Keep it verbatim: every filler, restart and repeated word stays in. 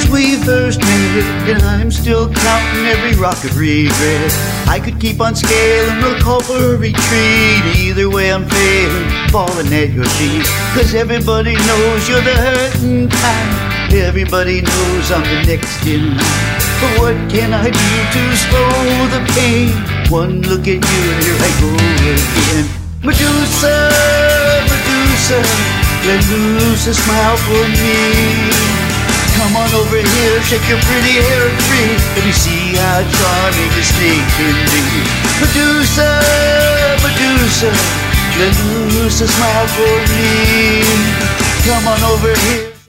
we first met, and I'm still counting every rock of regret. I could keep on scaling the call for a retreat. Either way I'm failing, falling at your feet. Cause everybody knows you're the hurting kind. Everybody knows I'm the next in line. But what can I do to slow the pain? One look at you and here I go again. Medusa, Medusa, let loose a smile for me. Come on over here, shake your pretty hair free. Let me see how charming a snake can be. Medusa, Medusa, let loose a smile for me. Come on over here.